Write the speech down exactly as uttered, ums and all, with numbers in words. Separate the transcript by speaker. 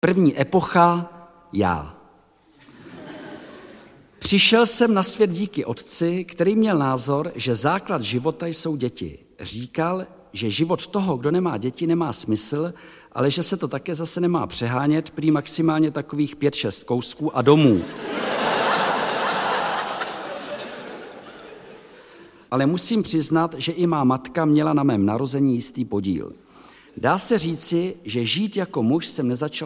Speaker 1: První epocha, já. Přišel jsem na svět díky otci, který měl názor, že základ života jsou děti. Říkal, že život toho, kdo nemá děti, nemá smysl, ale že se to také zase nemá přehánět, prý maximálně takových pět, šest kousků a domů. Ale musím přiznat, že i má matka měla na mém narození jistý podíl. Dá se říci, že žít jako muž jsem nezačal